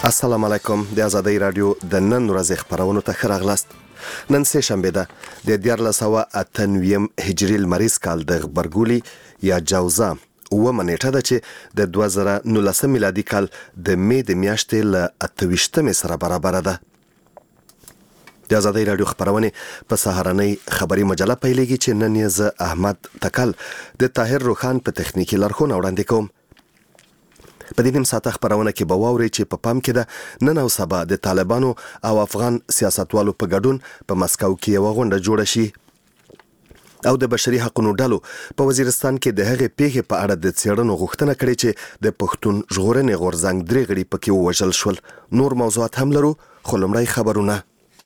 السلام علیکم. د آزادۍ رادیو د نن ورځې خبرونو ته ښه راغلاست. نن سه شنبه ده د 1498 هجري لمریز کال د غبرګولي یا جوزا نیټه ده چې د 2019 میلادي کال د می د میاشتې له 28 سره برابر ده. د آزادۍ رادیو خبرونه په سهارنۍ خبري مجله پیلېږي چې نن یې زه احمد تکل د طاهر روخان په تخنیکی لارښوونه وړاندې کوم. په دې نیم ساعته خبرونه کې به واورئ چې په پام کې ده نن او سبا د طالبانو او افغان سیاستوالو په ګډون په مسکو کې یو غونډه جوړه شي او د بشري حقوقو ډلو په وزیرستان کې د هغې پیښې په اړه د څېړنو غوښتنه کړې چې د پښتون ژغورنې غورځنګ 3 غړي پکې ووژل شول. نور موضوعات هم لرو، خو لومړی خبرونه.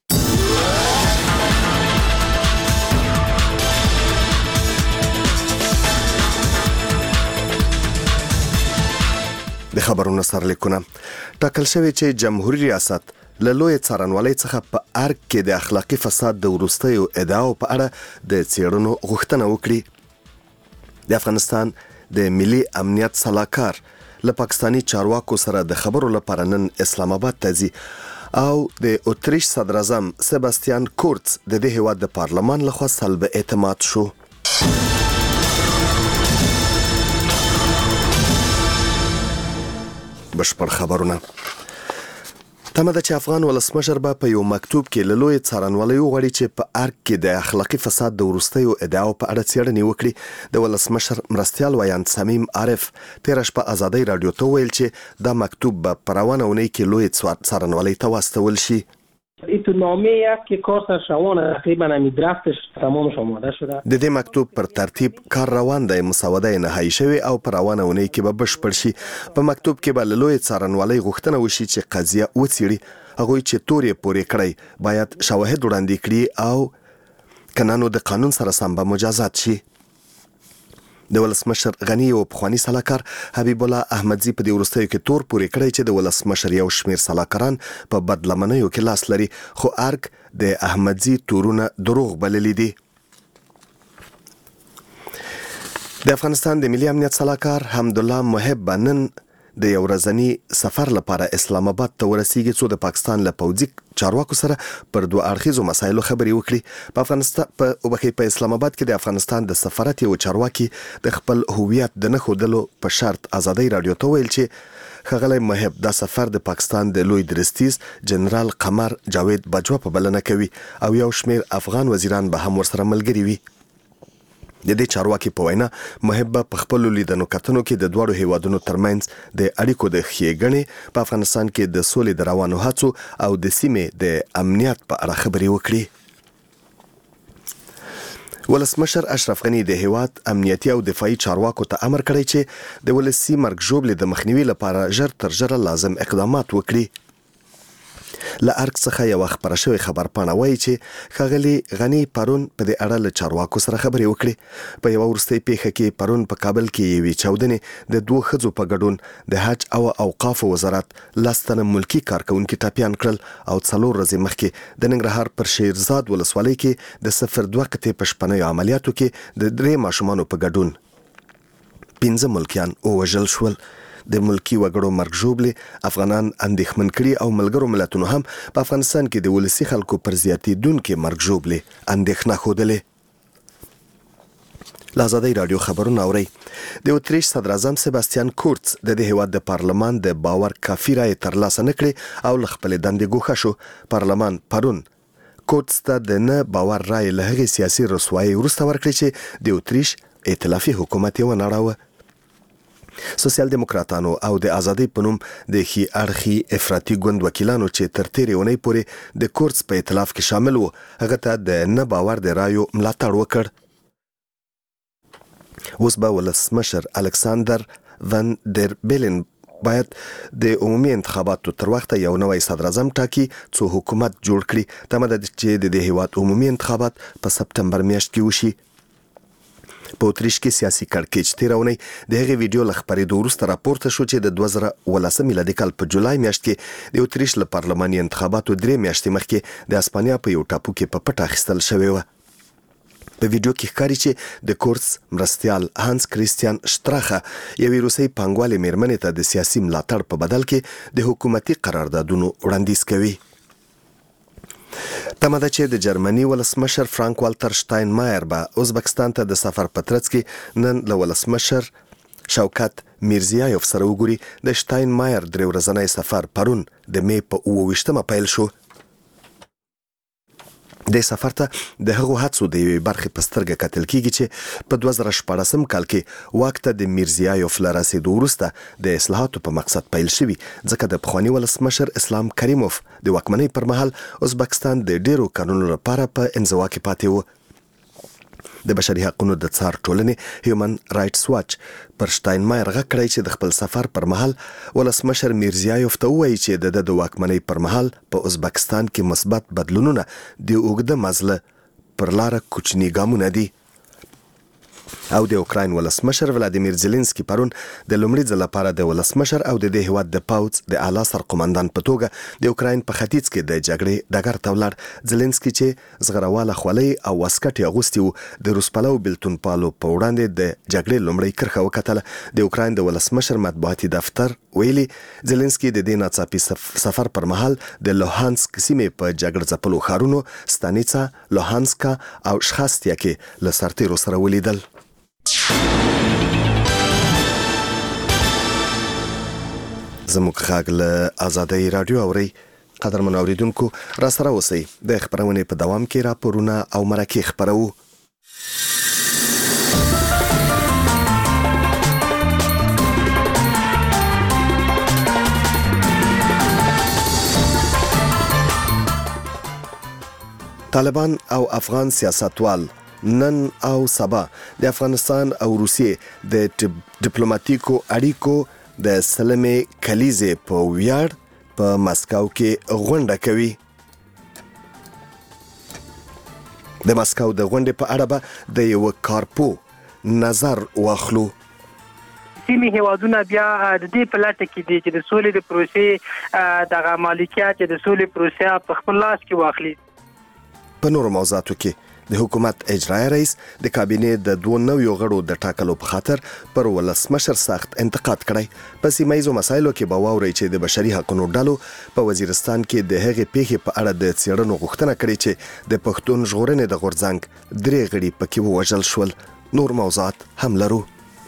د خبرونو سرلیکونه ټاکل شوی چې جمهوریت ریاست له لوی څارنوالۍ څخه په ارګ کې د اخلاقي فساد د وروستیو ادعاو په اړه د څېړنو غوښتنه وکړي. د افغانستان د ملي امنیت سلاکار له پاکستاني چارواکو سره د خبرو لپاره نن اسلام آباد ته ځي او د اتریش صدر اعظم سباستیان کورتس د دې هیواد د پارلمان لخوا سلب اعتماد شو. بشپړ خبرونه. تمه ده چې افغان ولسمشر به په یو مکتوب کې له لوی څارنوالۍ وغواړي چې په ارګ کې د اخلاقي فساد د وروستیو ادعاو په اړه څېړنې وکړي. د ولسمشر مرستیال ویاند صمیم عارف تېره شپه آزادۍ رادیو ته وویل چې دا مکتوب به په روانه اونۍ کې لوی څارنوالۍ ته واستول شي. ایتونامه است که کار سرشوانه تقریبا همی درافتش تمامش آماده شده. د دې مکتوب پر ترتیب کار روان دی، مسوده نهایی شوی او پر روانه اونۍ کې به بشپړ شي. په مکتوب کې به له لوی څارنوالۍ غوښتنه وشي چې قضیه وڅېړي، هغوی چې تور یې پورې کړی باید شواهد وړاندې کړي او کنانو د قانون سره سم به مجازات شي. د ولسمشر غنی او پخوانی سلاکار حبیب الله احمدزی په دې وروستیو کې تور پورې کړی چې د ولسمشر یو شمیر سلاکاران په بدلمنیو کې لاس لري، خو ارګ د احمدزی تورونه دروغ بللی دي. د افغانستان د ملي امنیت سلاکار حمدالله محب نن د یو ورځني سفر لپاره اسلام آباد ته ورسیږي څو د پاکستان له پوځي چارواکو سره پر دوه اړخیزو مسایلو خبرې وکړي. په اسلام آباد کې د افغانستان د سفارت یو چارواکي د خپل هویت د نه ښودلو په شرط آزادۍ رادیو ته ویل چې ښاغلی محب دا سفر د پاکستان د لوی درستیز جنرال قمر جاوید باجوه په بلنه کوي او یو شمیر افغان وزیران به هم ورسره ملګري وي. د دې چارواکي په وینا محب په خپل لیدنو کتنو کې د دوړو هیوادونو ترمنځ د اړیکو د ښېګڼې په افغانستان کې د سولې د روانو هڅو او د سیمې د امنیت په اړه خبرې وکړي. ولسمشر اشرف غنی د هیواد امنیتي او دفاعي چارواکو ته امر کړی چې د ولسي مرګ ژوبلې د مخنیوي لپاره ژر تر ژره لازم اقدامات وکړي. له ارګ څخه یو خبره شوی خبرپاڼه وایي چې ښاغلي غنی پرون په دې اړه له چارواکو سره خبرې وکړي. په یو وروستۍ پیښه کې پرون په کابل کې یوې چاودنې د 2 ښځو په ګډون د حج او اوقافو وزارت 10 تنه ملکي کارکونکي ټپیان کړل او 4 ورځې مخکې د ننګرهار پر شیرزاد ولسوالۍ کې د 02 قطې په شپنیو عملیاتو کې د 3 ماشومانو په ګډون 15 ملکیان ووژل شول. د ملکی وګړو مرګ ژوبلې افغانان اندېښمن کړي او ملګرو ملتونو هم په افغانستان کې د ولسي خلکو پر زیاتېدونکې مرګ ژوبلې اندېښنه ښودلې. له آزادۍ رادیو خبرونه اورئ. د اتریش صدر اعظم سباستیان کورتس د دې هیواد د پارلمان د باور کافي رایې ترلاسه نه کړې او له خپلې دندې ګوښه شو. پارلمان پرون کورتس ته د نه باور رایې له هغې سیاسي رسوایۍ وروسته ورکړې چې د اتریش ائتلافي حکومت یې ونړاوه. سوسیال دیموکراتانو او د آزادۍ په نوم د ښي اړخي افراطي ګوند وکیلانو چې تر تېرې اونۍ پورې د کورتس په ائتلاف کې شامل وو هغه ته د نه باور د رایو ملاتړ وکړ. اوس به ولسمشر الکساندر ون در بیلن باید د عمومي انتخاباتو تر وخته یو نوی صدر اعظم ټاکي څو حکومت جوړ کړي. تمه ده چې د دې هیواد عمومي انتخابات په سپتمبر میاشت کې وشي. په اتریش کې سیاسي کړکېچ تېره اونۍ د هغې ویډیو له خپرېدو وروسته راپورته شو چې د 2019 میلادي کال په جولای میاشت کې د اتریش له پارلماني انتخاباتو 3 میاشتې مخکې د اسپانیا په یو ټاپو کې په پټه اخیستل شوې وه. په ویډیو کې ښکاري چې د کورس مرستیال هانس کریستیان شتراخه یوې روسي پانګوالې میرمنې ته د سیاسي ملاتړ په بدل کې د حکومتي قراردادونو وړاندیز کوي. تمه ده چې د جرمني ولسمشر فرانک والټر شتاینمایر به ازبکستان ته د سفر په ترڅ کې نن له ولسمشر شوکت میرزیایوف سره وګوري. د شتاینمایر 3 ورځنی سفر پرون د می په 28مه پیل شو. د سفر ته د هغو هڅو د یوې برخې په سترګه کتل کیږي چې په 2014 کال کې واک ته د میرزیایوف له رسېدو وروسته د اصلاحاتو په مقصد پیل شوي، ځکه د پخواني ولسمشر اسلام کریموف د واکمنۍ پر مهال ازبکستان د ډیرو کلونو لپاره په انزوا کې پاتې و. د بشري حقوقو د څار ټولنې هیومن رائټس واچ پر شتاینمایر غږ کړی چې د خپل سفر پر مهال ولسمشر میرزیایوف ته ووایي چې د واکمنۍ پر مهال په ازبکستان کې مثبت بدلونونه د اوږده مزله پر لاره کوچني ګامونه دي. او د اوکراین ولسمشر ولادیمیر زيلنسکي پرون د لومړي ځل لپاره د ولسمشر او د هیواد د پاوځ د اعلی سرقومندان په توګه د اوکراین په ختیځ کې د جګړې ډګر ته ولاړ. زيلنسکي چې زغرواله خولۍ او واسکټ اغوستي وو د روسپلو بلتون پالو په وړاندې د جګړې لومړی کرښه وکتله. د اوکراین د ولسمشر مطبوعاتي دفتر ویلي زيلنسکي د دې ناڅاپي سفر پر مهال د لوهانسک سیمې په جګړه ځپلو ښارونو ستانیڅا، لوهانسکا او شخاستیا کې له سرتیرو سره ولیدل. زموږ غږ له آزادۍ رادیو اوري. قدرمن اوریدونکو را سره اوسئ. د خبرونې په دوام کې راپورونه او مرکې خبرو. طالبان او افغان سیاستوال نن او سبا د افغانستان او روسیې د ډیپلوماټیکو اړیکو د سلمې کلیزې په ویاړ په مسکو کې غونډه کوي. د مسکو د غونډې په اړه به د یو کارپو نظر واخلو. سیمې هیوادونه بیا د دې په لټه کې دي چې د سولې د پروسې دغه مالکیت د سولې پروسه په خپل لاس کې واخلي. په نورو موضوعاتو کې د حکومت اجرایي رئیس د کابینې د 2 نویو غړو د ټاکلو په خاطر پر ولسمشر سخت انتقاد کړی. په سیمایزو مسایلو کې به واوري چې د بشري حقوقو ډلو په وزیرستان کې د هغې پیښې په اړه د څېړنو غوښتنه کړې چې د پښتون ژغورنې د غورځنګ 3 غړي پکې ووژل شول. نور موضوعات هم لرو.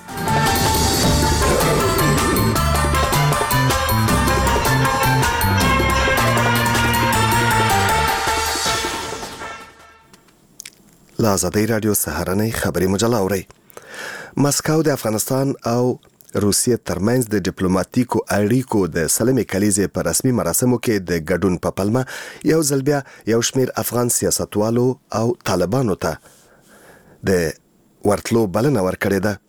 له آزادۍ رادیو سهارنۍ خبري مجله اورئ. مسکو د افغانستان او روسیې ترمنځ د ډیپلوماټیکو اړیکو د سلمې کلیزې په رسمي مراسمو کې د ګډون په پلمه یو ځل بیا یو شمېر افغان سیاستوالو او طالبانو ته د ورتلو بلنه ورکړې ده.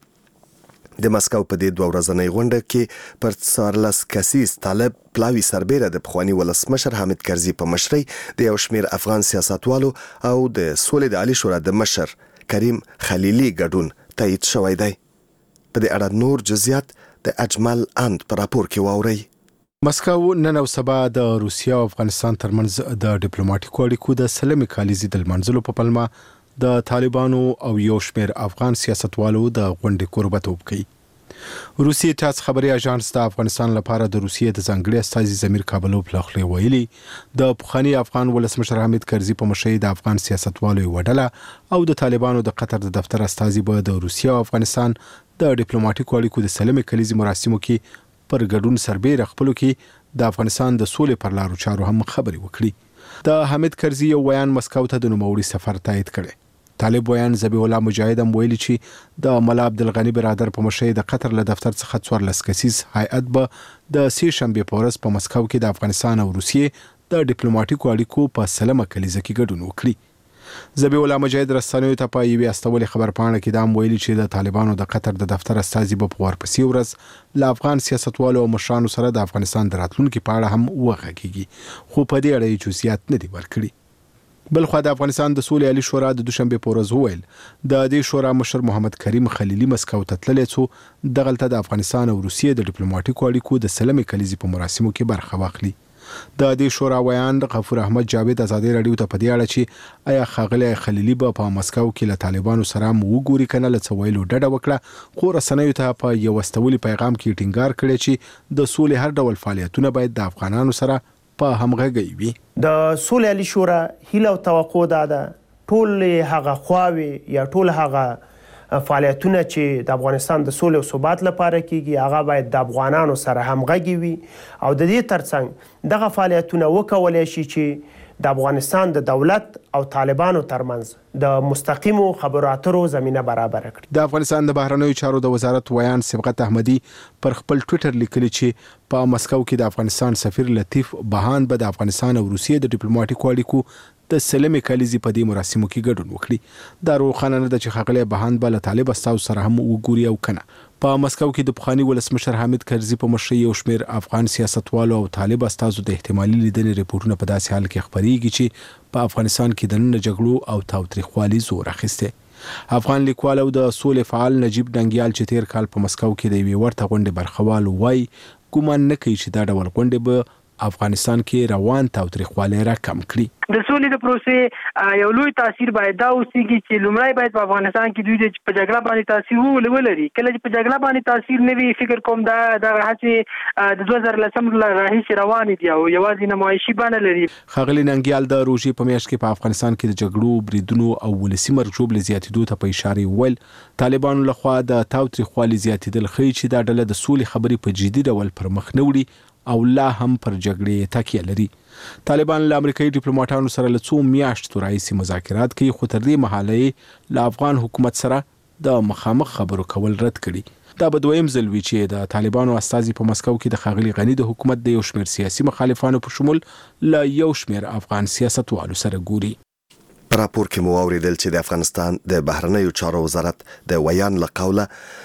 د مسکو په دې 2 ورځنۍ غونډه کې پر 14 کسیز طالب پلاوی سربېره د پخواني ولسمشر حامد کرزي په مشرۍ د یو شمېر افغان سیاستوالو او د سولې د عالی شورا د مشر کریم خلیلي ګډون تایید شوی دی. په دې اړه نور جزئیات د اجمل اند په راپور کې واورئ. مسکو نن او سبا د روسیې او افغانستان ترمنځ د ډیپلوماټیکو اړیکو د سلمې کلیزې د لمانځلو په پلمه د طالبانو او یو شمېر افغان سیاستوالو د غونډې کوربتوب کوي. روسیې تاس خبري اژانس د افغانستان لپاره د روسیې د ځانګړي استازي زمیر کابلوف له خوا ویلي د پخواني افغان ولسمشر حامد کرزي په مشرۍ د افغان سیاستوالو وډله او د طالبانو د قطر د دفتر استازي به د روسیې او افغانستان د ډیپلوماټیکو اړیکو د سلمې کلیزې مراسمو کې پر ګډون سربېره خپلو کې د افغانستان د سولې پر لارو چارو هم خبري وکړي. د حامد کرزي یو بیان مسکو ته د نوموړي سفر تایید کړي. طالب بیان ذبیح الله مجاهد هم ویلي چې د ملا عبدالغني برادر په مشرۍ د قطر له دفتر څخه 14 کسیز هیئت به د 3 شنبې په ورځ په مسکو کې د افغانستان او روسیې د ډیپلوماټیکو اړیکو په سلمه کلیزه کې ګډون وکړي. ذبیح الله مجاهد رسنیو ته په یوې استولې خبرپاڼه کې دا هم ویلي چې د طالبانو د قطر د دفتر استازي به په ورپسې ورځ له افغان سیاستوالو او مشرانو سره د افغانستان د راتلونکي په اړه هم وغږیږي، خو په دې اړه یې جزئیات نه دي ورکړي. بلخوا د افغانستان د سولې عالی شورا د دوشنبه په ورځ وویل د دې شورا مشر محمد کریم خلیلي مسکو ته تللی څو دغلته د افغانستان او روسیې د ډیپلوماټیکو اړیکو د سلمې کلیزې په مراسمو کې برخه واخلي. د دې شورا ویان غفور احمد جاوید ازادي رادیو ته په دې اړه چې آیا ښاغلی خلیلي په مسکو کې له طالبانو سره وګوري کنه له څویلو ډډه وکړه خو رسنیو ته په یو واستولي پیغام کې ټینګار کړی چې د سولې هر ډول فعالیتونه باید د افغانانو سره په همغږي وي. د سولې علي شورا هیله او توقع ده ټول هغه خواوي یا ټول هغه فعالیتونه چې د افغانستان د سولې او ثبات لپاره کیږي هغه باید د افغانانو سره همغږي وي او د دې ترڅنګ دغه فعالیتونه وکولای شي چې د افغانستان د دولت او طالبانو ترمنځ د مستقیمو خبرو اترو زمینه برابر کړي. د افغانستان د بهرنیو چارو د وزارت ویان سبقت احمدي پر خپل ټوئیټر لیکلي چې په مسکو کې د افغانستان سفیر لطیف بهان به د افغانستان او روسیې د ډیپلوماټیکو اړیکو د سلمي کلیزي په دې مراسمو کې ګډون وکړي. دا روښانه نه ده چې ښاغلی بهان به له طالب استازو سره هم وګوري او کنه. په مسکو کې د پخواني ولسمشر حامد کرزي په مشرۍ یو شمېر افغان سیاستوالو او طالب استازو د احتمالي لیدنې ریپورتونه په داسې حال کې خپرېږي چې په افغانستان کې د نن جګړو او تاوتریخوالي زور اخیسته. افغان لیکوال او د سولې فعال نجیب ډنګیال چې تیر کال په مسکو کې د یوې ورته غونډې برخوال وای ګومان نه کوي چې دا ډول غونډې به افغانستان کې روان تاوتریخوالی را کم کړي. د سولې د پروسې یو لوی تاثیر باید دا اوسېږي چې لومړی باید په افغانستان کې دوی په جګړه باندې تاثیر ولري. کله چې په جګړه باندې تاثیر نه وي فکر کوم دا هڅې د 2010 راهیسې روانې دي او یوازې نمایشي بڼه لري. ښاغلي ننګیال د روژې په میاشت کې په افغانستان کې د جګړو بریدونو او ولسي مرګ ژوبلې زیاتېدو ته په اشاره ویل طالبانو لخوا د تاوتریخوالي زیاتېدل ښیي چې دا ډله د سولې خبرې په جدي ډول پر مخ نه وړي او لا هم پر جګړې تکیه لري. طالبان له امریکایي ډیپلوماټانو سره له څو میاشتو راهیسې مذاکرات کوي خو تر دې مهاله له افغان حکومت سره د مخامخ خبرو کول رد کړي. دا به دویم ځل وي چې د طالبانو استازي په مسکو کې د ښاغلي غني د حکومت د یو شمېر سیاسي مخالفانو په شمول له یو شمېر افغان سیاستوالو سره ګوري. په راپور کې مو واوریدل چې د افغانستان د بهرنیو چارو وزارت د ویان له قوله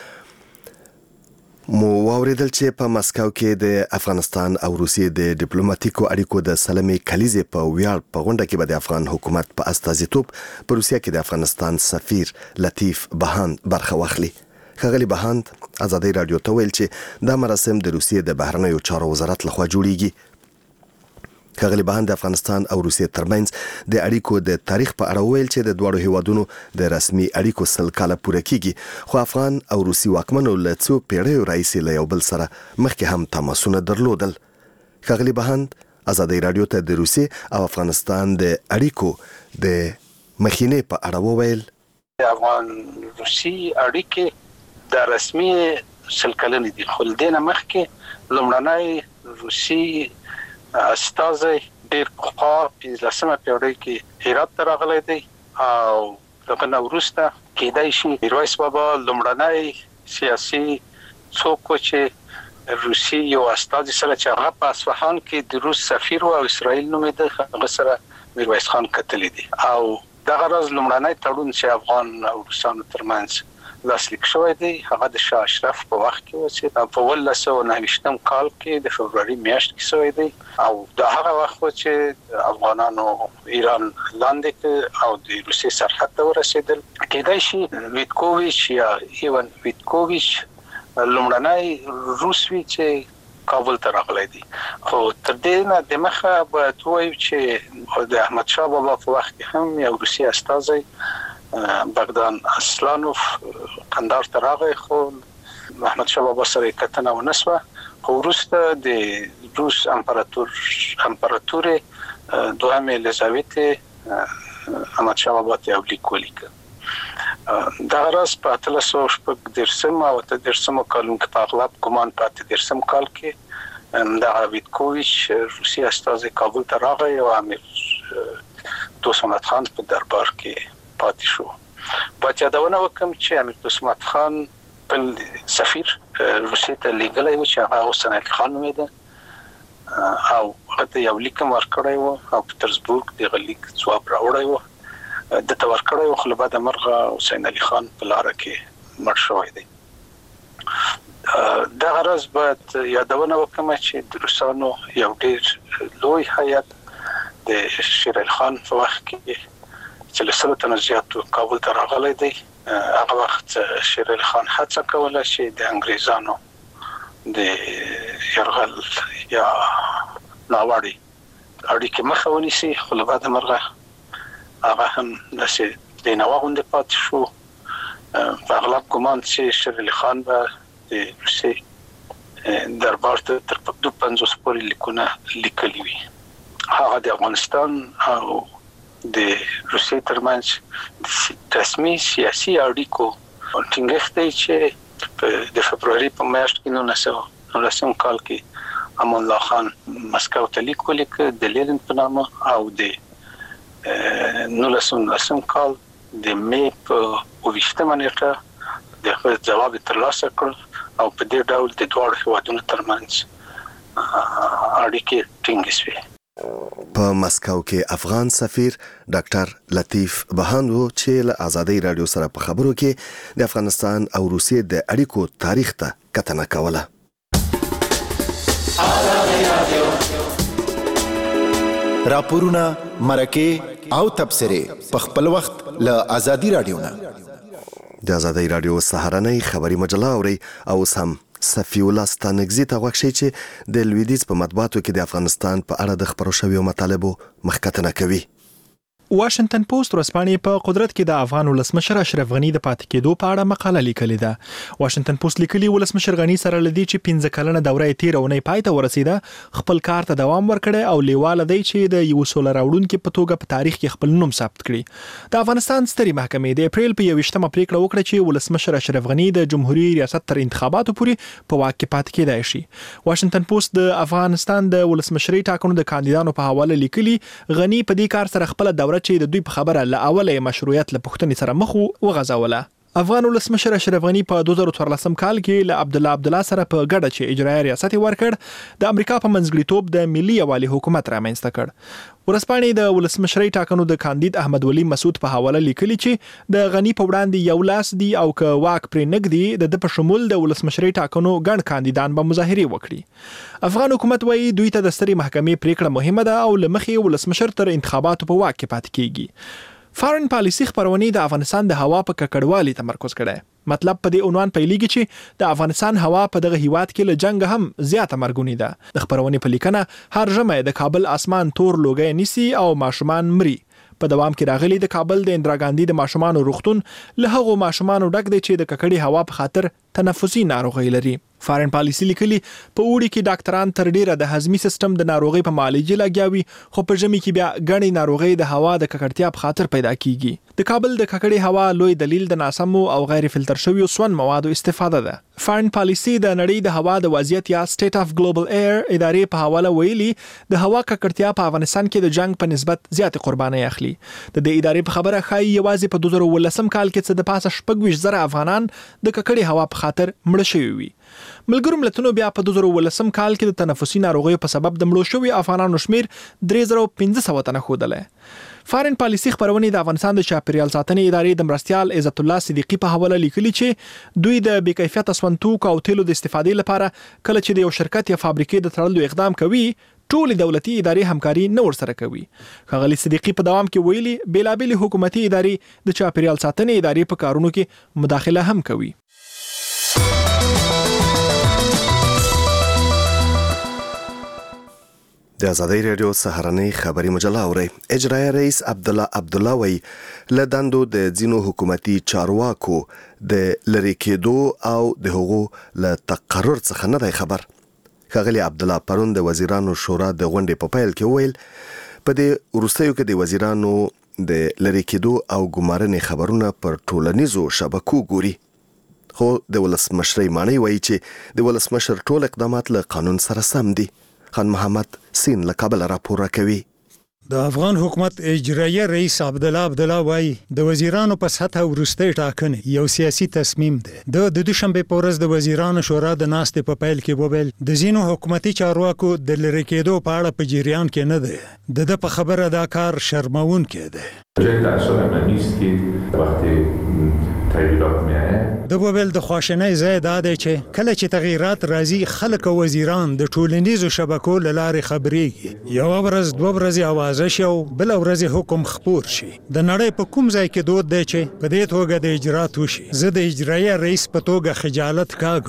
مو واوریدل چې په مسکو کې د افغانستان او روسیې د ډیپلوماټیکو اړیکو د سلمي کلیزې په ویاړ په غونډه کې به د افغان حکومت په استازیتوب په روسیه کې د افغانستان سفیر لطیف بهان برخه واخلي. ښاغلي بهان ازادي رادیو ته ویل چې دا مراسم د روسیې د بهرنیو چارو وزارت لخوا جوړیږي. ښاغلي بهان د افغانستان او روسیې ترمنځ د اړیکو د تاریخ په اړه ویل چې د دواړو هیوادونو د رسمي اړیکو 100 کاله پوره کیږي خو افغان او روسي واکمنو له څو پیړیو راهیسې له یو بل سره مخکې هم تماسونه درلودل. ښاغلي بهان ازادي رادیو ته د روسیې او افغانستان د اړیکو د مخینې په اړه وویل. افغان روسي اړیکې د رسمي 100 کلنې دي خو دنه مخکې لومړنی روسي استازي ډېر پخوا 15مه پیړۍ کې هرات ته راغلی دی او دغه نه وروسته کېدای شي میرویس بابا لومړنی سیاسي څوک چې روسي یو استازي سره چې هغه په اصفهان کې د روس سفیر او اسرائیل نومېده هغه سره میرویس خان کتلی دی او دغه راز لومړنی تړون چې افغان او روسانو ترمنځ لاسلیک شوی دی هغه د شاه اشرف په وخت کې و چې په 1929 کال کې د فبرवरी میاشت کې شوی دی او د هغه وخت چې افغانانو ایران لاندې او د روسي سرحد ته ورسېدل کېدای شي ویتکوویچ یا ایوان ویتکوویچ لومړنی روسوي چې کابل ته راغلی دی خو تر دې نه د مخه باید وایو چې د احمد شاه بابا په وخت کې هم یو روسي استازی بغدان اسلانوف قندار ته راغی خو احمد شاه بابا سره کتنه ونسوه خو وروسته د روس امپراتور دوهم الیزابت احمد شاه بابا ته یو لیک ولیکه دا راز په 1310 او 13 کالونو کې په اغلب ګمان په 13 کال کې دا ویتکوویچ روسي استازی کابل ته راغی او امیر دوست محمد خان په دربار کې پاتې شو. باید یادونه وکم چې امیر دوست محمد خان په سفیر روسیې ته لیږلی و چې هغه حسین علي خان نومېده او هغه یو لیک ورکړی و او پټرزبورګ دغه لیک ځواب راوړی و دته ورکړی و خو له بعده مرغه حسین علي خان په لاره کې مړ شوی دی. دغه راز باید یادونه وکم چې د روسانو یو ډېر لوی هیات د شیر علي خان په وخت کې چې له 100 تنو زیاتو کابل ته راغلی دی هغه وخت شیر علي خان هڅه کوله چې د انګریزانو د یرغل یا ناوړي اړیکې مخه ونیسي، خو له بعد مرغه هغه هم داسې د نوا غونډې پاتې شو. په اغلب ګمان چې شیر علي خان به د روسي دربار ته تر 50 پورې لیکونه لیکلي وي. هغه د افغانستان او د روسي ترمنځ رسمي سیاسي اړیکو ټینګښت دی چې د فبروري په میاشت کې 1919 کال کې امان الله خان مسکو ته لیک ولیک د لینن په نامه، او د 1919 کال د می په 28 نیټه د جواب ترلاسه کړ او په دې ډول د دوه هیوادونو ترمنځ اړیکې ټینګې شوې. په مسکو کې افغان سفیر ډاکټر لطیف بهان وو چې له آزادۍ رادیو سره په خبرو کې د افغانستان او روسیې د اړیکو تاریخ ته کتنه کوله. راپورونه، مرکې او تبصرې په خپل وخت له آزادۍ رادیو نه. د آزادۍ رادیو سهارنۍ خبري مجله اوري او سم صفی الله ستانګزي ته وښیي چې د لویدیځ په مطبوعاتو کې د افغانستان په اړه د خبرو شویو مطالبو مخکتنه کوي. واشنگټن پوسټ ورځپاڼې په قدرت کې د افغان ولسمشر اشرف غنی د پاتې کېدو په اړه مقاله لیکلې ده. واشنگټن پوسټ لیکلي ولسمشر غنی سره لدی چې 15 کلنه دوره یې تیرونه پای ته ورسیده، خپل کار ته دوام ورکړي او لیواله دی چې د یو سول راوړونکو په توګه په تاریخ کې خپل نوم ثبت کړي. د افغانستان ستري محکمې د اپریل په 28مه پریکړه وکړه چې ولسمشر اشرف غنی د جمهوریت ریاست تر انتخاباتو پورې په واک کې پاتې کېدای شي. واشنگټن پوسټ د افغانستان د ولسمشرۍ ټاکنو د کاندیدانو په حواله لیکلي غنی په دې کار سره خپل دوره چې د دوی په خبره له اوله مشروعیت له پښتنې سره مخ وغځوله. افغان ولسمشر اشرف غنی په 2014 کال کې له عبدالله سره په ګډه چې اجرایي ریاست ورکړ د امریکا په منځګړیتوب د ملي یوالي حکومت رامنځته کړ. ورځپاڼې د ولسمشرۍ ټاکنو د کاندید احمد ولی مسعود په حواله لیکلي چې د غنی په وړاندې یو لاس دی او که واک پرې نګدي د په شمول د ولسمشرۍ ټاکنو ګڼ کاندیدان به مظاهره وکړي. افغان حکومت وايي دوی ته د ستري محکمې پریکړه مهمه ده او لمخې ولسمشر تر انتخاباتو په واک کې پاتې کیږي. فارن پالیسی خبرونه د افغانستان د هوا په ککړوالي تمرکز کړي. مطلب په دې عنوان پیلېږي چې د افغانستان هوا په دغه هیواد کې له جنگ هم زیاته مرګونی ده. د خبرونه په لیکنه هر ژمه د کابل اسمان تور لوګي نيسي او ماشومان مري. په دوام کې راغلي د کابل د اندرا ګاندي د ماشومان روغتون له هغو ماشومان ډک دي چې د ککړې هوا په خاطر تنفسي ناروغي لري. فارن پالیسی لیکلي په اوړي کې ډاکټران تر ډیره د هضمي سیستم د ناروغي په معالجه لګیاوي، خو په ژمي کې بیا غني ناروغي د هوا د ککړتیا په خاطر پیدا کیږي. د کابل د ککړې هوا لوی دلیل د ناسمو او غیر فلټر شویو سون موادو استفاده ده. فارن پالیسی د نړۍ د هوا د وضعیت یا سټیټ اف ګلوبل ایر ادارې په حواله ویلي د هوا ککړتیا په افغانستان کې د جنگ په نسبت زیات قرباني اخلي. د دې ادارې په خبره خای یوازې په 2019 کال کې څه د پاسه 26,000 افغانان د ککړې هوا په خاطر مړ شوي وي. ملګرو ملتونو بیا په 2019 کال کې د تنفسي ناروغیو په سبب د مړو شوي افغانانو شمیر 3500 تنه ښودلی. فارن پالیسی خبرونه د افغانستان د چاپیریال ساتنې ادارې د مرستیال عزت الله صدیقی په حواله لیکلي چې دوی د بې کیفیت اسونتوک او تیلو د استفادې لپاره کله چې د یو شرکت یا فابریکې د تړلو اقدام کوي ټول دولتي ادارې همکاري نه ورسره کوي. ښاغلي صدیقی په دوام کې ویلي بیلابېل حکومتي ادارې د چاپیریال ساتنې ادارې په کارونو کې مداخله هم کوي. د آزادۍ رادیو سهارنۍ خبري مجله اوري. اجرایي رئیس عبدالله وی له دندو د ځینو حکومتي چارواکو د لری کېدو او د هغو له تقرر څخه نه دی خبر. ښاغلي عبدالله پرون د وزیرانو شورا د غونډې په پیل کې ویل په دې وروستیو کې د وزیرانو د لری کېدو او ګمارنې خبرونه پر ټولنیزو شبکو ګوري، خو د ولسمشرۍ معنی وایي چې د ولسمشر ټول اقدامات له قانون سره سم دي. خان محمد سین له کابل راپور راکوي. د افغان حکومت اجرایي رئیس عبدالله وایي د وزیرانو په سطح وروستۍ ټاکنې یو سیاسي تصمیم دی. د دوشنبه په ورځ د وزیرانو شورا د ناستې په پیل کې وویل د ځینو حکومتي چارواکو د لری کېدو په اړه په جریان کې نه دی. د په خبره دا کار شرموونکی دی. د وویل د خواشنۍ ځای دا دی چې کله چې تغییرات راځي خلک او وزیران د ټولنیزو شبکو له لارې خبرېږي. یوه ورځ دوه ورځې اوازه شي او بله ورځ حکم خپور شي. د نړۍ په کوم ځای کې دود دی چې په دې توګه د اجرات وشي. زه د اجرایي رئیس په توګه خجالت کاږم.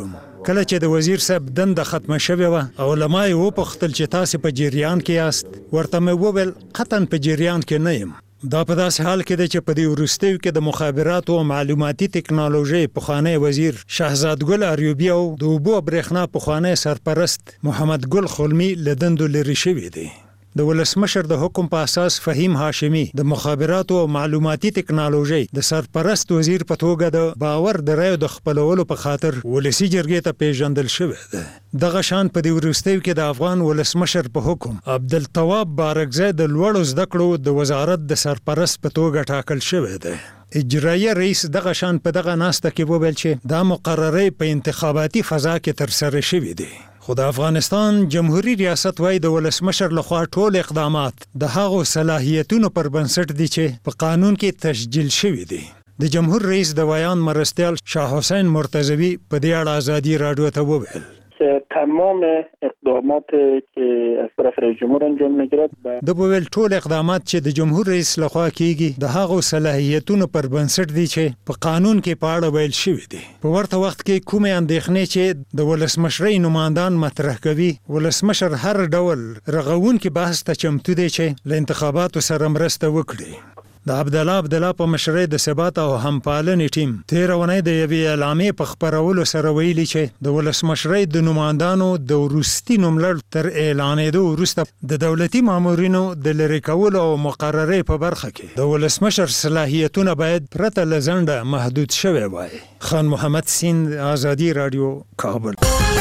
کله چې د وزیر صاحب دنده ختمه شوې وه علما یې وپوښتل چې تاسې په جریان کې یاست ورته مې وویل قطعا په جریان کې نه یم دا په داسې حال کې دی چې په دې وروستیو کې د مخابراتو او معلوماتي ټکنالوژۍ پخوانی وزیر شهزاد ګل اریوبي او د اوبو او برېښنا پخوانی سرپرست محمد ګل خلمي له دندو لرې شوي دي د ولسمشر د حکم په اساس فهیم هاشمي د مخابراتو او معلوماتي ټکنالوژۍ د سرپرست وزیر په توګه د باور د رایو د خپلولو په خاطر ولسی جرګې ته پیژندل شوی دی دغه شان په دې وروستیو کې د افغان ولسمشر په حکم عبدالتواب بارکزی د لوړو زده کړو د وزارت د سرپرست په توګه ټاکل شوی دی اجرایه رئیس دغه شان په دغه ناسته کې وویل چې دا مقررې په انتخاباتي فضا کې ترسره شوې دي خو د افغانستان جمهوریت ریاست وايي د ولسمشر لخوا ټول اقدامات د هغو صلاحیتونو پر بنسټ دي چې په قانون کې تسجیل شوي دي د جمهور رئیس د ویان مرستیال شاه حسین مرتضوی په دې اړه ازادي رادیو ته وویل تمام اقدامات که از طرف رئیس جمهور انجام میگیرد د بویل ټول اقدامات چې د جمهور رئیس لخوا کیږي د هغو صلاحیتونو پر بنسټ دي چې په قانون کې په اړه ویل شوی دي په ورته وخت کې کومې اندېښنې چې د ولسمشرۍ نمائندان مطرح کوي ولسمشر هر ډول رغونکي بحث ته چمتو دی چې له انتخاباتو سره مرسته وکړي د عبدالله په مشرۍ د ثبات او همپالنې ټیم تېره اونۍ د یوې اعلامیې په خپرولو سره ویلي چې د ولسمشرۍ د نمائندانو د وروستي نوملړ تر اعلانېدو وروسته د دولتي مامورینو د لرې کولو او مقررې په برخه کې د ولسمشر صلاحیتونه باید پرته له ځنډه محدود شوی وای خان محمد سیند ازادي رادیو کابل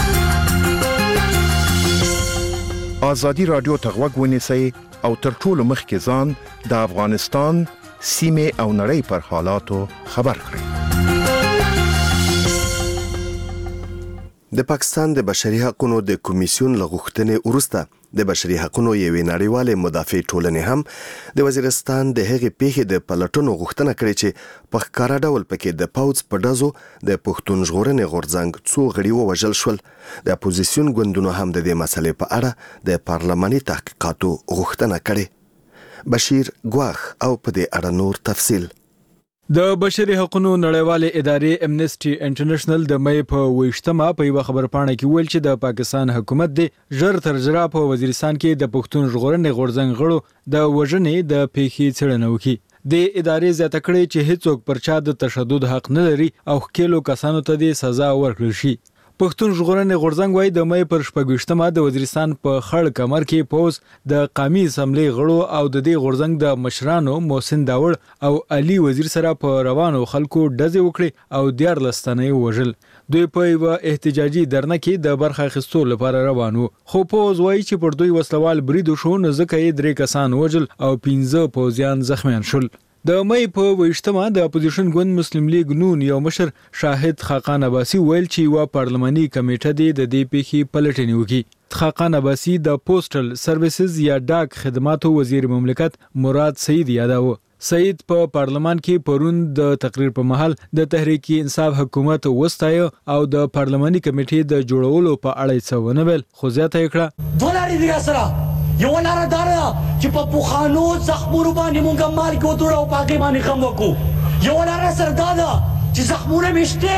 ازادي رادیو ته غوږ ونیسئ او تر ټولو مخکې ځان د افغانستان سیمې او نړۍ پر حالاتو خبر کړئ. د پاکستان د بشري حقوقو د کمیسیون لغښتنې وروسته د بشري حقوقو یوې نړیوالې مدافع ټولنې هم د وزیرستان د هغې پیښې د پلټنو غوښتنه کړې چې په ښکاره ډول پکې د پوځ په ډزو د پښتون ژغورنې غورځنګ څو غړي ووژل شول. د اپوزیسیون ګوندونو هم د دې مسلې په اړه د پارلماني تحقیقاتو غوښتنه کړې. بشیر ګواخ او په دې اړه نور تفصیل. د بشري حقوقو نړیوالې ادارې امنیسټي انټرنیشنل د مې په 28مه په یو خبرپاڼه کې ویل چې د پاکستان حکومت د ژر تر ژره په وزیرستان کې د پښتون ژغورنې غورځنګ غړو د وژنې د پیښې څېړنه وکړي. د ادارې زیاته کړې چې هیڅوک پر چا د تشدد حق نه لري او ښکېلو کسانو ته د سزا ورکړل شي. پښتون ژغورنې غورځنګ وايي د مې پر 28مه د وزیرستان په خړ کمر کې پوز د قومي اسمبلی غړو او د دې غورځنګ د مشرانو محسن داوړ او علي وزیر سره په روانو خلکو ډزې وکړي او 14 تنه وژل. دوی په یو احتجاجي درنه کې د برخه اخیستو لپاره روانو خو پوز وايي چې پر دوی وسلوال برید شو نو ځکه یې 3 کسان وژل او 15 پوزیان زخمیان شول. د مې په 28مه د اپوزیشن ګوند مسلم لیگ نون یو مشر شاهد خاقان عباسی ویل چې یو پارلماني کمیټه د دې پیښې پلټنې وکړي. خاقان عباسی د پوسټل سرویسز یا ډاک خدماتو وزیر مملکت مراد سعید یاداوه. سعید په پارلمان کې پرون د تقریر په محل د تحریک انصاف حکومت وستایو او د پارلماني کمیټې د جوړولو په اړه څه ونه ویل خو زیاته کړه دولاري دی سره یو لاره دار چې په پوخانو زخمونو باندې مونږه مال کو دوړو پاګې باندې خم وکړو یو لاره سره دا چې زخمونه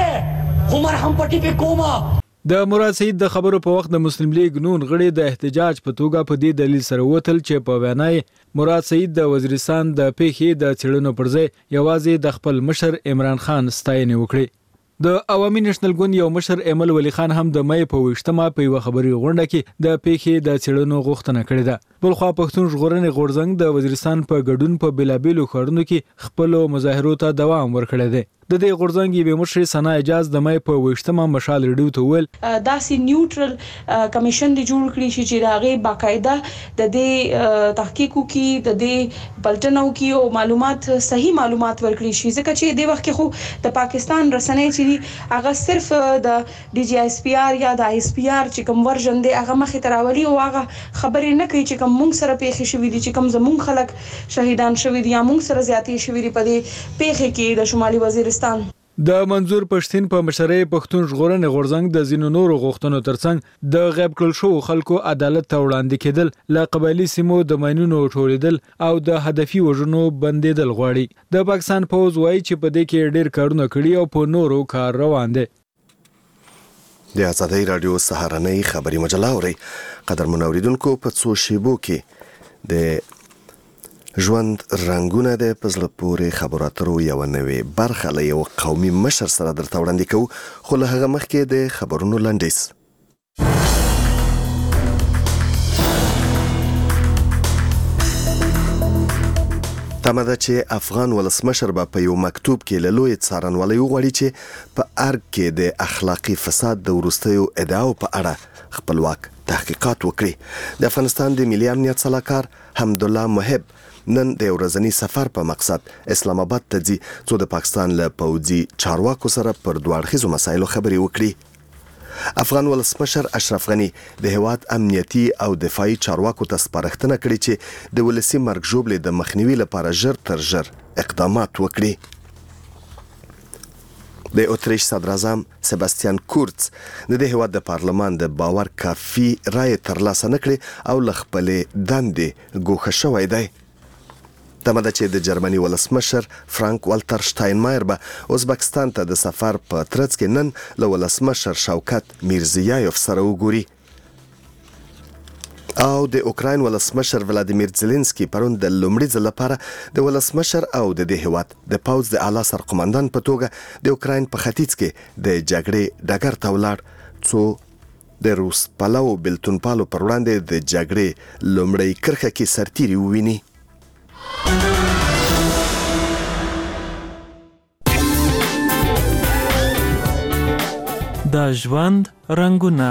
مشته خو مرهم پټي په کومه. د مراد سعید د خبرو په وخت د مسلم لیگ نون غړي د احتجاج په توګه په دې دلیل سره وتل چې په وینای مراد سعید د وزیرستان د پیښې د څېړنو پر ځای یوازې د خپل مشر عمران خان ستاینه وکړي. د عوامي نېشنل ګوند یو مشر ایمل ولی خان هم د مې په 28مه په یو خبري غونډه کې د پیښې د څېړنو غوښتنه کړې ده. بلخوا پښتون ژغورنې غورځنګ د وزیرستان په ګډون په بلابلو ښارونو کې خپل مظاهرو ته دوام ورکړی دی. د دې غورځنګ یوه مشر سنا اجاز د مې په 28مه مشال ریډیو ته ویل داسې نیوټرل کمیشن دی جوړ کړی شي چې راغې باقاعده د دې تحقیق کوي د دې پلټنو کې او معلومات صحیح معلومات ورکړي شي ځکه چې د وخت کې خو د پاکستان رسنۍ چې هغه صرف د ډي جی اس پی آر یا د اس پی آر چې کوم ورژن دی هغه مخې تراولي او هغه خبرې نه کوي چې کوم مونږ سره پیښې شوې دي چې کوم زمونږ خلک شهیدان شوي دي یا مونږ سره زیاتې شوې دي په دې پیښې کې د شمالي وزیرستان. د منظور پښتين په مشرۍ پښتون ژغورنې غورځنګ د زینو نورو غوښتنو ترڅنګ د غیب کړل شو خلکو عدالت ته وړاندې کېدل له قبایلی سیمو د ماینونو ټولیدل او د هدفي وژنو بندیدل غواړي. د پاکستان پوز وايي چې په دې کې ډېر کارونه کړي او په نورو کار روان دي. د آزادۍ رادیو سهارنۍ خبري مجله اوري. قدرمن اوریدونکو په څو شیبو کې د ژوند رنگونه د پزله پورې خبرو اترو یو نوې برخه له یو قومي مشر سره درته وړاندې کوو، خو له هغه مخکې د خبرونو لنډیز. تمه ده چې افغان ولسمشر به په یو مکتوب کې له لوی څارنوالۍ وغواړي چې په ارګ کې د اخلاقي فساد د وروستیو ادعاو په اړه خپلواک تحقیقات وکړي. د افغانستان د ملي امنیت سلاکار حمدالله محب نن د ورځني سفر په مقصد اسلام آباد ته ځي، څو د پاکستان له پوځي چارواکو سره پر دوه اړخیزو مسایلو خبرې وکړي. افغان ولسمشر اشرف غنی د هیواد امنیتي او دفاعي چارواکو ته سپارښتنه کړې چې د ولسي مرګ ژوبلې د مخنیوي لپاره ژر تر ژر اقدامات وکړي. د اتریش صدر اعظم سباستیان کورتز د هیواد د پارلمان د باور کافي رای ترلاسه نکړي او له خپلې دندې ګوښه شوی دی. تمه ده چې د جرمني ولسمشر فرانک والتر شتاینمایر به ازبکستان ته د سفر په ترڅ کې نن له ولسمشر شوکت میرزیایف سره وګوري. او د اوکراین ولسمشر ولادیمیر زيلنسکي پرون د لومړي ځل لپاره د ولسمشر او د هیواد د پوځ د اعلی سرقومندان په توګه د اوکراین په ختیځ کې د جګړې ډګر ته ولاړ، څو د روس پلو بلتونپالو پر وړاندې د جګړې لومړی کرښه کې سرتیري وویني. د ژوند رنگونه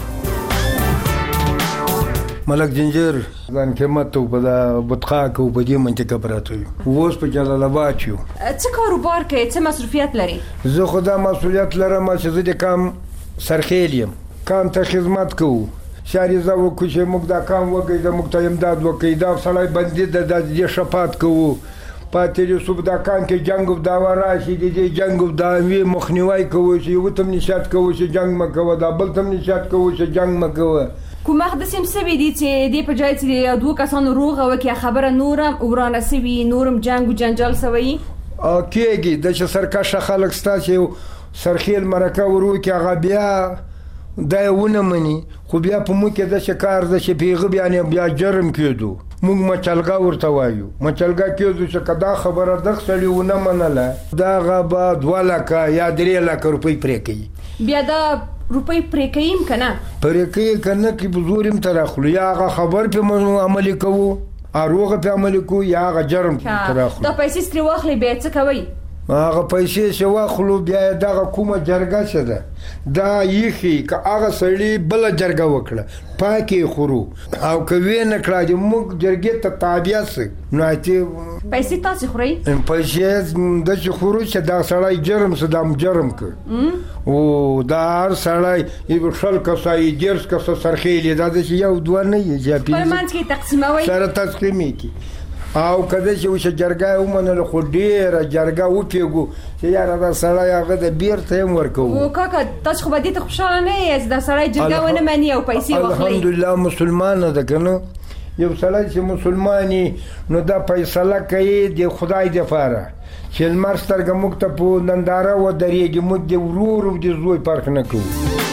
ملک جنجر ځان قیمت ته په بطقا کې په دې منطقه پراته یو، اوس په جلال آباد یو. څه کاروبار کوي؟ څه مسؤلیت لري؟ زه خدا مسؤلیت لرم چې زه د کام سرخیل یم، کام ته خدمت کوو، شاریزه وکړو چې موږ دا کام وکړو، د موږ ته امداد وکړي، دا سړی بندي د دې شفاعت کوو. پاتې صوب دا کان کې جنگ دا وراشي د دې جنگ دا وی مخنیوي کوو چې یو تم نشات کوو چې جنگ مکوه، دا بل تم نشات کوو چې جنگ مکوه. کوم وخت سم سوي دي چې دې په ځای چې دوه کسانو روغه وکي خبره نورم ورانه سوي، نورم جنگ او جنجال سوي کېږي د چې سرکشه خلک ستاسو سرخیل مرکه ورو کې هغه بیا دا ونه مني، خو بیا په مو کې د شکار د شپېغه بیا جرم کېدو. موږ مچلګه ورته وایو، مچلګه کېدو چې کدا خبره د خسړی ونه منله دا غبا 2 لک یا 3 لک روپۍ پرې کوي. بیا دا روپۍ پرې کوي کنه پرې کوي کنه کې بزورم تراخلو یا هغه خبر په عملي کوو، اروغه په عملي کوو یا هغه جرم تراخلو. دا پیسې ستري واخلې به څه کوي؟ هغه پیسې چې واخلو بیا دغه کومه جرګه شه ده دا یخي که هغه سړی بل جرګه وکړه پاکي خورو او کوي نه کړه چې موږ جرګې ته تابع سي نو چې پیسې تاسو خوري پیسې د چې خورو چې دا سړی جرم صدام جرم ک او دا هر سړی یو شل کسای جرس کس سرخیلی دا چې یو دوه نه یې په منځ کې تقسیموي سره تقسیمي کی او کله چې وشه جرګه ومنل خو ډیره جرګه وپیګو چې یاره دا سړی هغه د بیرته هم ورکو. او کاکا تاسو خو به دې ته خوشاله نه یې دا سړی جرګه ونه مني او پیسې واخلي؟ الحمدلله مسلمان ده کنه، یو سړی چې مسلمانی نو دا فیصله کوي د خدای د پاره چې لمر سترګه موږ ته په ننداره و درېږي، موږ د ورور او د زوی فرق نه کوو.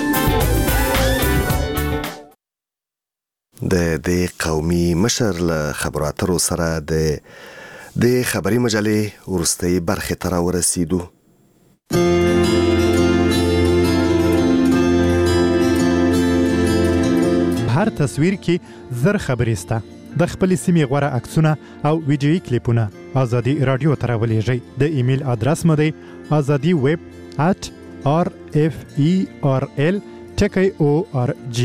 د دې قومي مشر له خبرو اترو سره د خبري مجلې وروستۍ برخې ته راورسېدو. هر تصویر کې زر خبرې سته، د خپل سیمې غوړه عکسونه او ویډیويي کلیپونه آزادي رادیو ته راولېږئ. د ایمیل ادرس مو دی azadi@referl.org.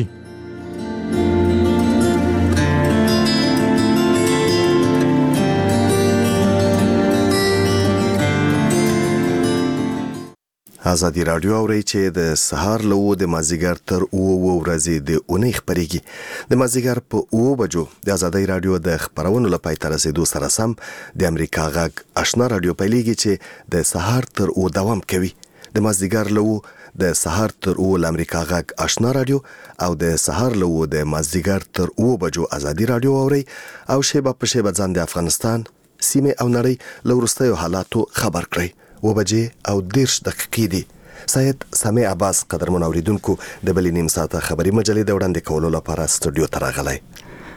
آزادي رادیو اوري چې د سهار له د مازیګر تر 9 ورځې د اونۍ خبرېږي. د مازیګر په 9 بجو د آزادي رادیو د خبرونو لپاره تر رسیدو سره سم د امریکا غږ آشنا رادیو پیلېږي چې د سهار تر 9 دوام کوي. د مازیګر له د سهار تر 9 د امریکا غږ آشنا رادیو او د سهار له د مازیګر تر 9 بجو آزادي رادیو اوري او شیبه په شیبه ځان د افغانستان سیمه او نړۍ له وروستیو حالاتو خبر کړئ. 9 بجې او 10 دقیقې دي. سید سامع عباس قدرمن اوریدونکو د بلې نیم ساعته خبري مجلې د وړاندې کولو لپاره سټوډیو ته راغلی.